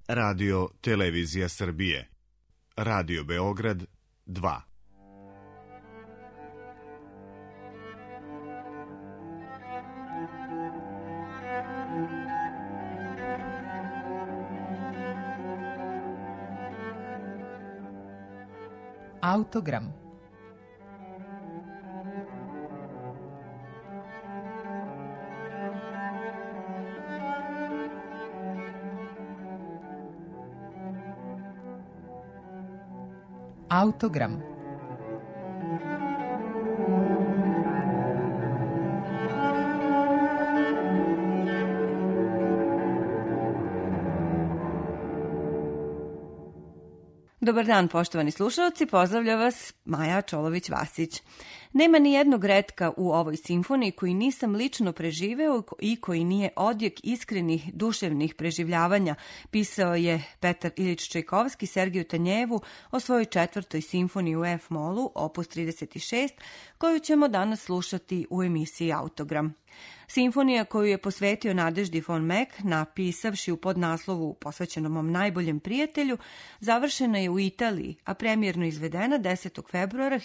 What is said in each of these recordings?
Radio Televizija Srbije. Radio Beograd 2. Autogram. Autogram. Dobar dan, poštovani slušalci, pozdravlja vas Maja Čolović-Vasić. Nema ni jednog retka u ovoj simfoniji koji nisam lično preživeo i koji nije odjek iskrenih duševnih preživljavanja, pisao je Petar Ilić Čajkovski Sergeju Tanjevu o svojoj 4. simfoniji u F-molu, opus 36, koju ćemo danas slušati u emisiji Autogram. Simfonija koju je posvetio Nadeždi von Meck, napisavši u podnaslovu posvećenom mom najboljem prijatelju, završena je u Italiji, a premijerno izvedena 10. februara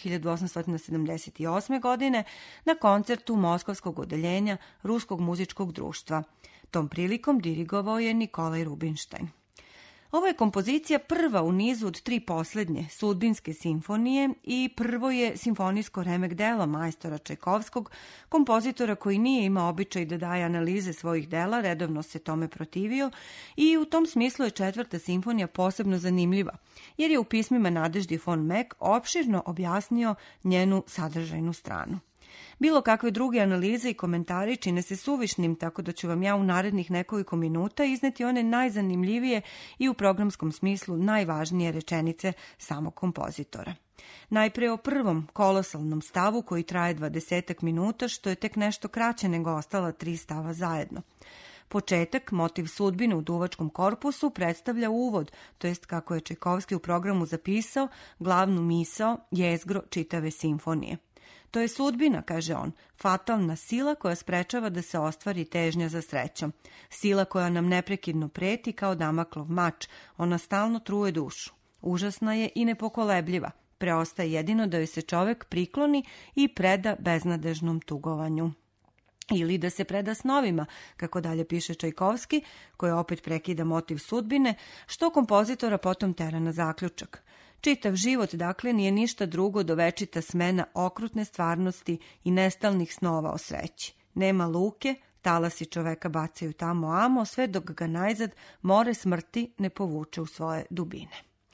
1878. godine na koncertu Moskovskog odeljenja Ruskog muzičkog društva. Tom prilikom dirigovao je Nikolaj Rubinštajn. Ovo je kompozicija prva u nizu od 3 poslednje sudbinske simfonije i prvo je simfonijsko remek delo majstora Čajkovskog, kompozitora koji nije imao običaj da daje analize svojih dela, redovno se tome protivio i u tom smislu je 4. simfonija posebno zanimljiva, jer je u pismima Nadeždi von Meck opširno objasnio njenu sadržajnu stranu. Bilo kakve druge analize i komentari čine se suvišnim, tako da ću vam ja u narednih nekoliko minuta izneti one najzanimljivije i u programskom smislu najvažnije rečenice samog kompozitora. Najpre o prvom kolosalnom stavu koji traje 20 minuta, što je tek nešto kraće nego ostala 3 stava zajedno. Početak, motiv sudbine u duvačkom korpusu, predstavlja uvod, to jest kako je Čajkovski u programu zapisao, glavnu misao, jezgro čitave simfonije. To je sudbina, kaže on, fatalna sila koja sprečava da se ostvari težnja za srećom. Sila koja nam neprekidno preti kao Damaklov mač, ona stalno truje dušu. Užasna je i nepokolebljiva. Preostaje jedino da joj se čovek prikloni i preda beznadežnom tugovanju. Ili da se preda snovima, kako dalje piše Čajkovski, koji opet prekida motiv sudbine, što kompozitora potom tera na zaključak. Čitav život, dakle, nije ništa drugo do večita smena okrutne stvarnosti i nestalnih snova o sreći. Nema luke, talasi čoveka bacaju tamo amo, sve dok ga najzad more smrti ne povuče u svoje dubine.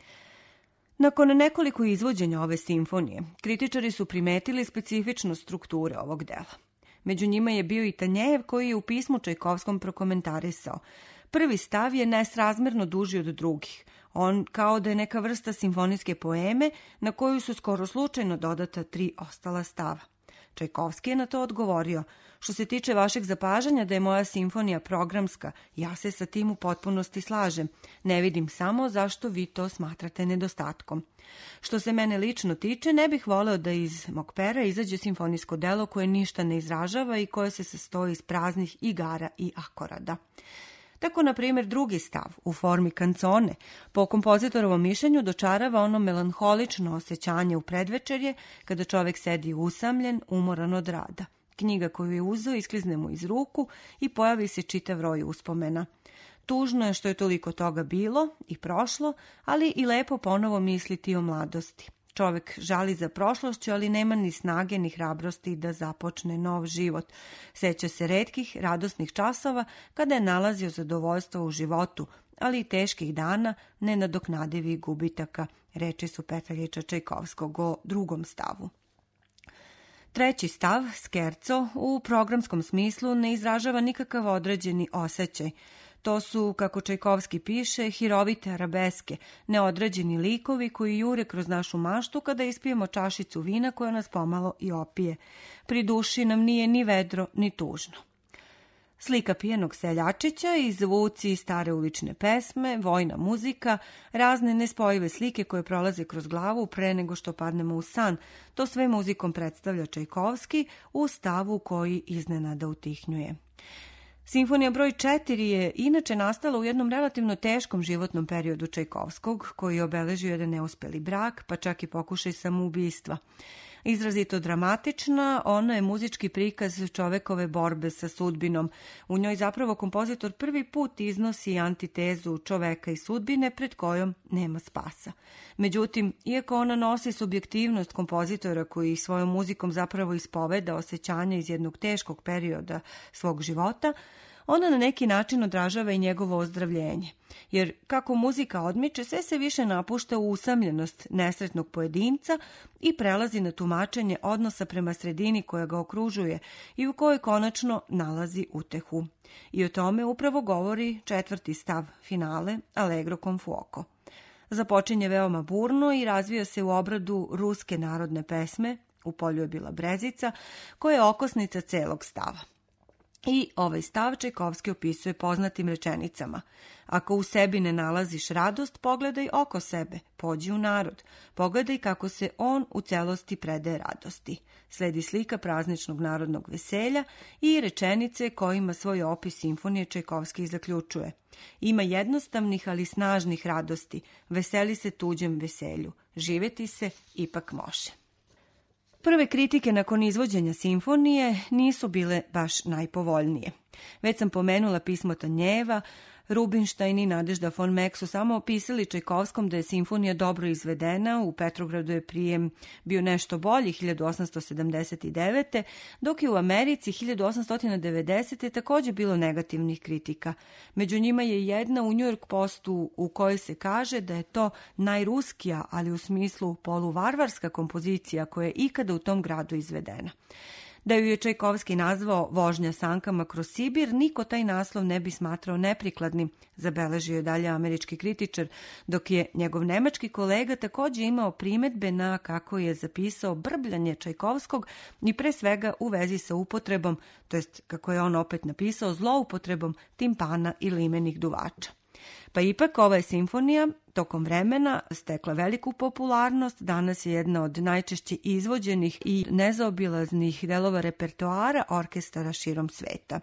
Nakon nekoliko izvođenja ove simfonije, kritičari su primetili specifičnost strukture ovog dela. Među njima je bio i Tanjev koji je u pismu Čajkovskom prokomentarisao. Prvi stav je nesrazmerno duži od drugih. On kao da je neka vrsta simfonijske poeme na koju su skoro slučajno dodata 3 ostala stava. Čajkovski je na to odgovorio: što se tiče vašeg zapažanja da je moja simfonija programska, ja se sa tim u potpunosti slažem. Ne vidim samo zašto vi to smatrate nedostatkom. Što se mene lično tiče, ne bih voleo da iz mog pera izađe simfonijsko delo koje ništa ne izražava i koje se sastoji iz praznih igara i akorada. Tako, na primjer, drugi stav, u formi kancone, po kompozitorovom mišljenju dočarava ono melanholično osjećanje u predvečerje, kada čovek sedi usamljen, umoran od rada. Knjiga koju je uzeo isklizne mu iz ruku i pojavi se čitav roj uspomena. Tužno je što je toliko toga bilo i prošlo, ali i lepo ponovo misliti o mladosti. Čovek žali za prošlošću, ali nema ni snage ni hrabrosti da započne nov život. Seća se retkih, radosnih časova kada je nalazio zadovoljstvo u životu, ali i teških dana, nenadoknadivih gubitaka, reči su Petra Ilića Čajkovskog o drugom stavu. Treći stav, skerco, u programskom smislu ne izražava nikakav određeni osjećaj. To su, kako Čajkovski piše, hirovite arabeske, neodređeni likovi koji jure kroz našu maštu kada ispijemo čašicu vina koja nas pomalo i opije. Pri duši nam nije ni vedro, ni tužno. Slika pijenog seljačića i zvuci stare ulične pesme, vojna muzika, razne nespojive slike koje prolaze kroz glavu pre nego što padnemo u san, to sve muzikom predstavlja Čajkovski u stavu koji iznenada utihnjuje. Simfonija broj 4 je inače nastala u jednom relativno teškom životnom periodu Čajkovskog, koji je obeležio jedan neuspeli brak, pa čak i pokušaj samoubistva. Izrazito dramatična, ona je muzički prikaz čovekove borbe sa sudbinom. U njoj zapravo kompozitor prvi put iznosi antitezu čoveka i sudbine pred kojom nema spasa. Međutim, iako ona nosi subjektivnost kompozitora koji svojom muzikom zapravo ispoveda osjećanja iz jednog teškog perioda svog života, ona na neki način odražava i njegovo ozdravljenje. Jer kako muzika odmiče, sve se više napušta u usamljenost nesretnog pojedinca i prelazi na tumačenje odnosa prema sredini koja ga okružuje i u kojoj konačno nalazi utehu. I o tome upravo govori 4. stav finale Allegro con fuoco. Započinje veoma burno i razvija se u obradu ruske narodne pesme, U polju je bila brezica, koja je okosnica celog stava. I ovaj stav Čajkovski opisuje poznatim rečenicama. Ako u sebi ne nalaziš radost, pogledaj oko sebe, pođi u narod, pogledaj kako se on u celosti predaje radosti. Sledi slika prazničnog narodnog veselja i rečenice kojima svoj opis simfonije Čajkovski zaključuje. Ima jednostavnih, ali snažnih radosti, veseli se tuđem veselju, živeti se ipak može. Prve kritike nakon izvođenja simfonije nisu bile baš najpovoljnije. Već sam pomenula pismo Tanjeva, Rubinštajn i Nadežda von Meck su samo opisali Čajkovskom da je simfonija dobro izvedena, u Petrogradu je prijem bio nešto bolji 1879. dok je u Americi 1890. također bilo negativnih kritika. Među njima je jedna u New York Postu u kojoj se kaže da je to najruskija, ali u smislu poluvarvarska kompozicija koja je ikada u tom gradu izvedena. Da ju je Čajkovski nazvao Vožnja sankama kroz Sibir, niko taj naslov ne bi smatrao neprikladnim, zabeležio je dalje američki kritičar, dok je njegov nemački kolega također imao primedbe na, kako je zapisao, brbljanje Čajkovskog i pre svega u vezi sa upotrebom, to jest kako je on opet napisao, zloupotrebom timpana i limenih duvača. Pa ipak ova je simfonija tokom vremena stekla veliku popularnost, danas je jedna od najčešće izvođenih i nezaobilaznih delova repertoara orkestara širom sveta.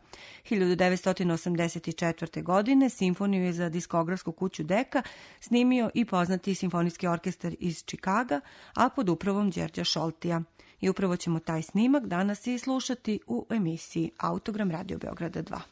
1984. godine simfoniju je za diskografsku kuću Deka snimio i poznati simfonijski orkestar iz Čikaga, a pod upravom Đerđa Šoltija. I upravo ćemo taj snimak danas i slušati u emisiji Autogram Radio Beograda 2.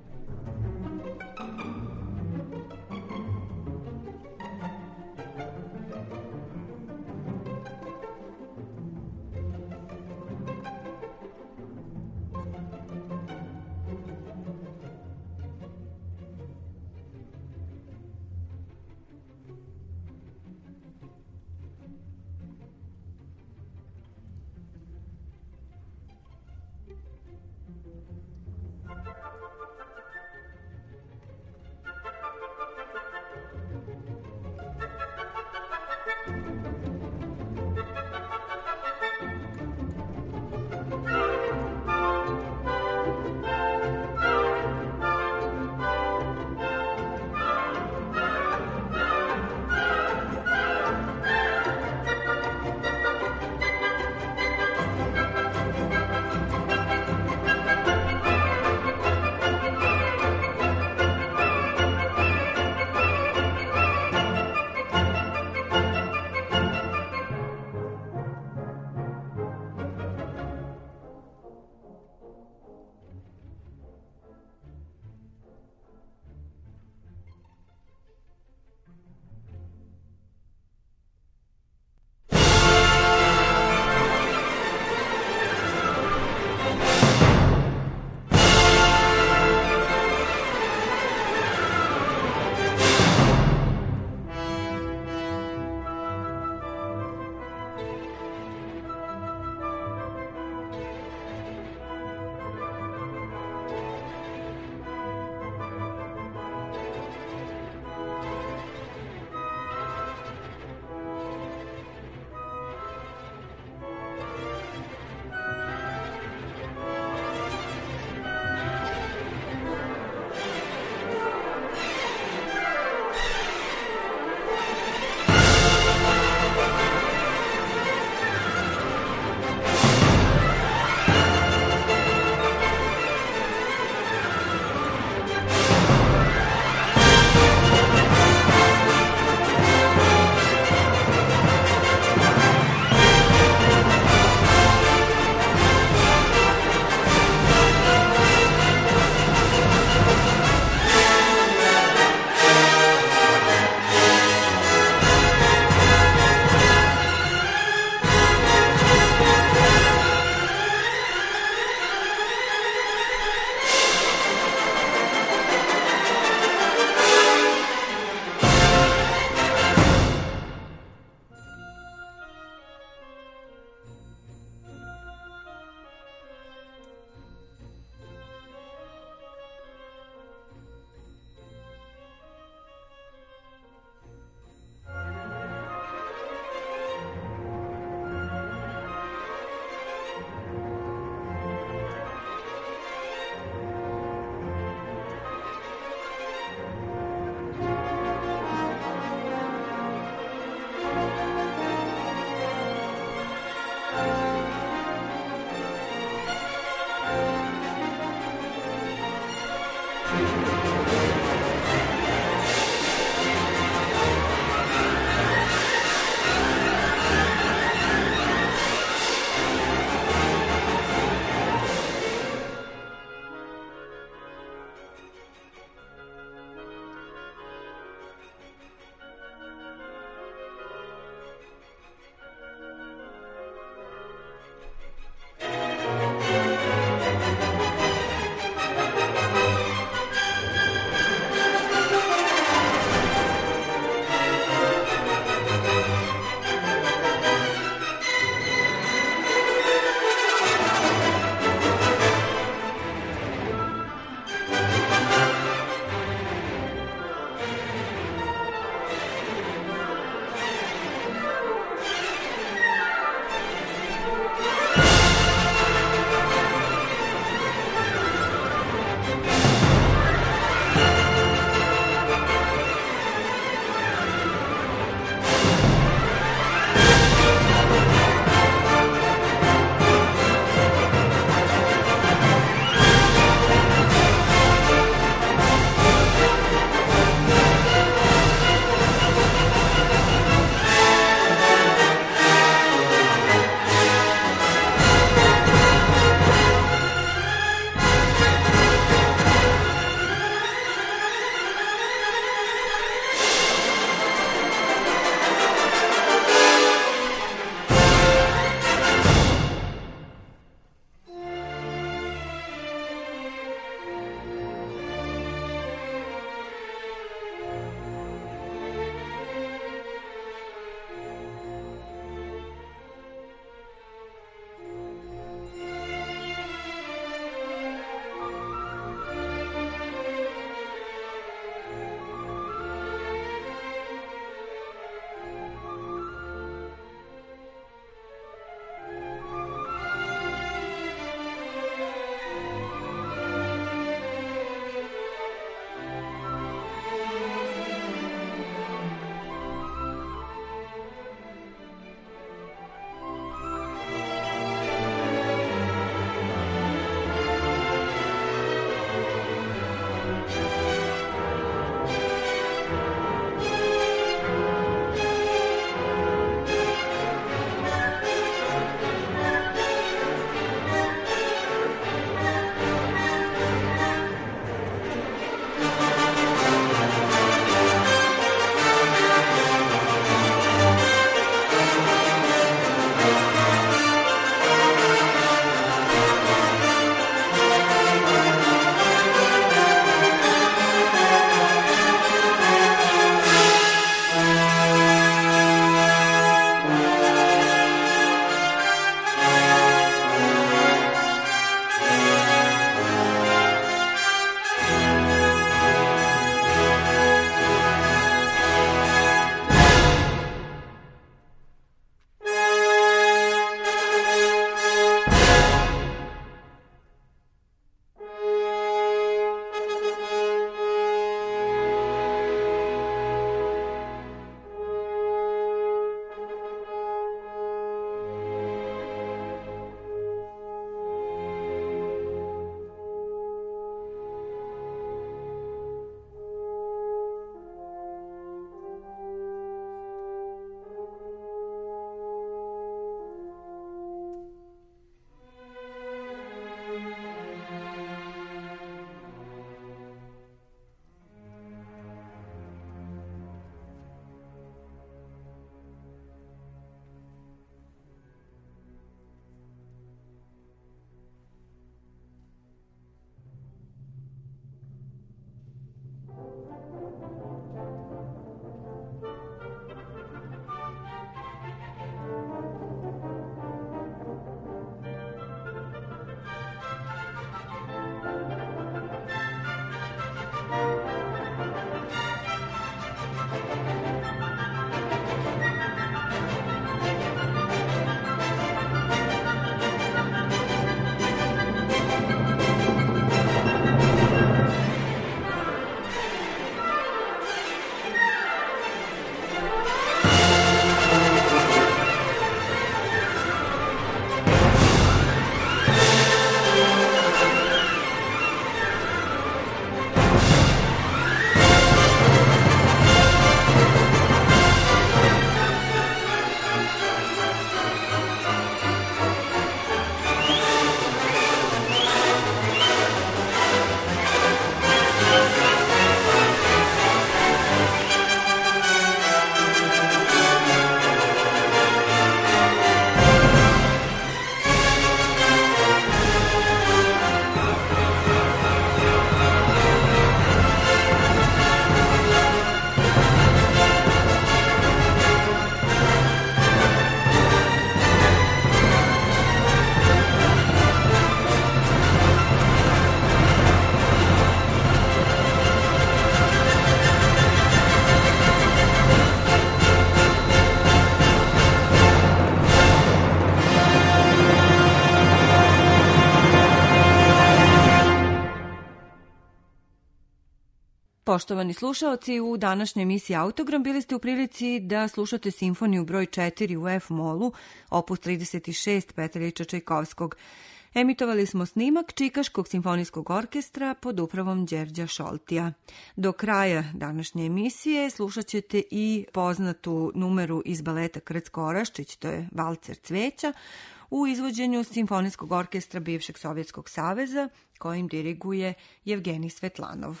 Poštovani slušaoci, u današnjoj emisiji Autogram bili ste u prilici da slušate simfoniju broj 4 u F-molu, opus 36 Petra Iljča Čajkovskog. Emitovali smo snimak Čikaškog simfonijskog orkestra pod upravom Đerđa Šoltija. Do kraja današnje emisije slušat ćete i poznatu numeru iz baleta Krcko Oraščić, to je Valcer cveća, u izvođenju simfonijskog orkestra bivšeg Sovjetskog saveza, kojim diriguje Jevgenij Svetlanov.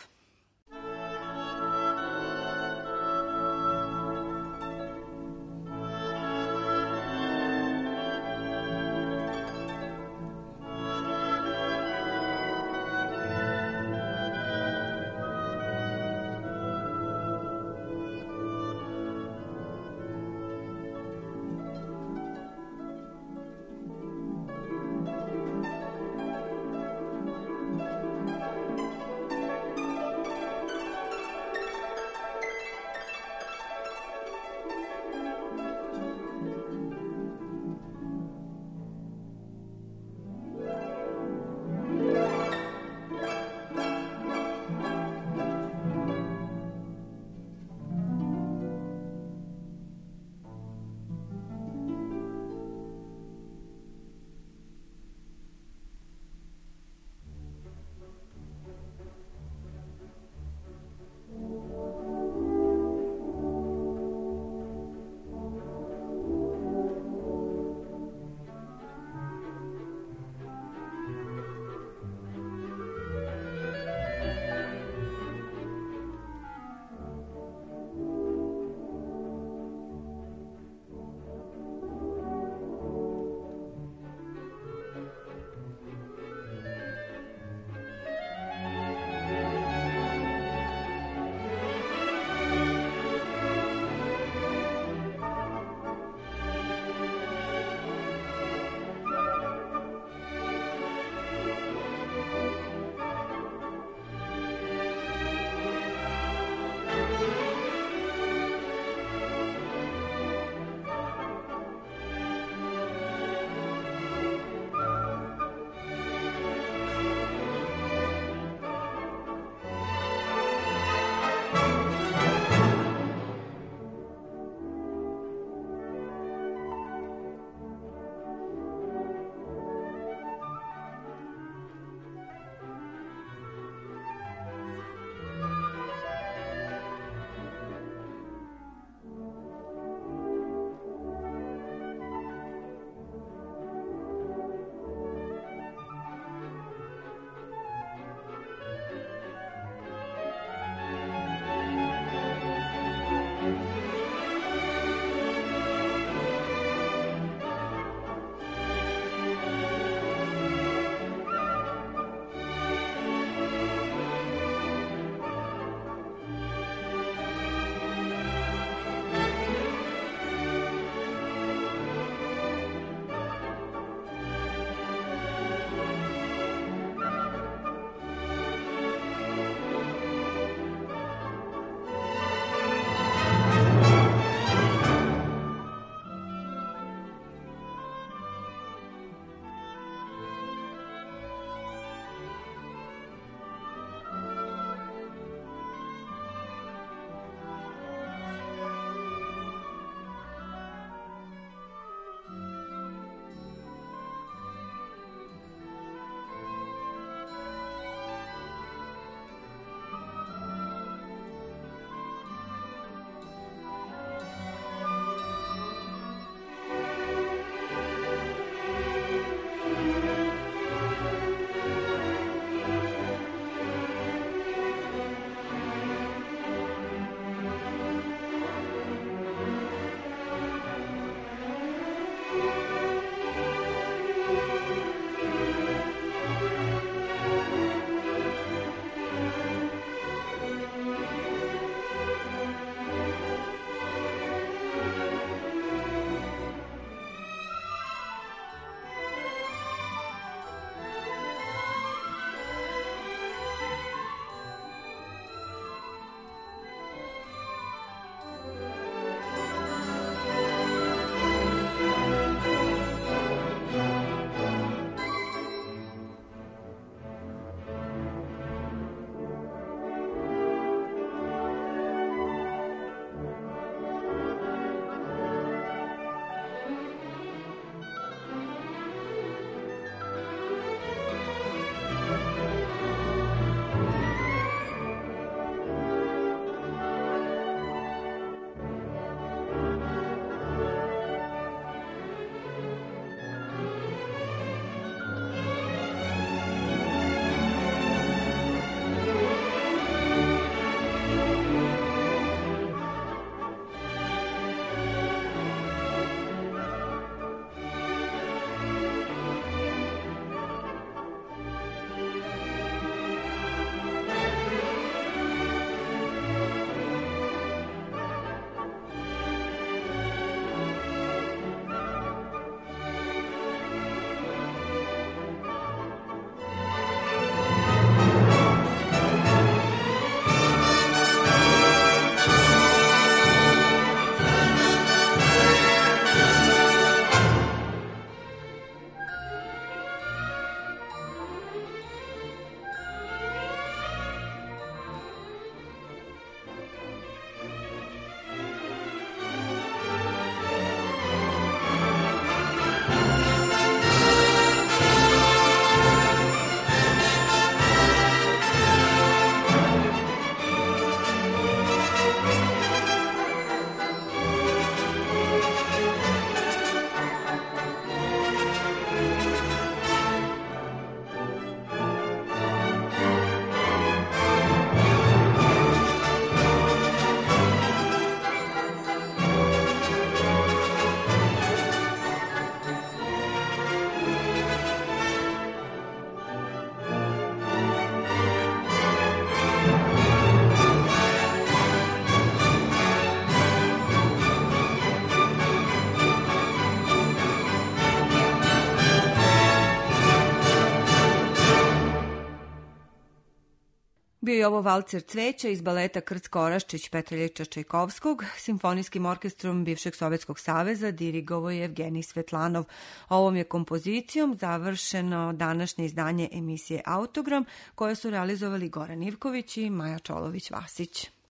Bio je ovo valcer Cveća iz baleta Krcko Oraščić Petreljića Čajkovskog. Simfonijskim orkestrom bivšeg Sovjetskog saveza dirigovao je Evgenij Svetlanov. Ovom je kompozicijom završeno današnje izdanje emisije Autogram, koje su realizovali Goran Ivković i Maja Čolović-Vasić.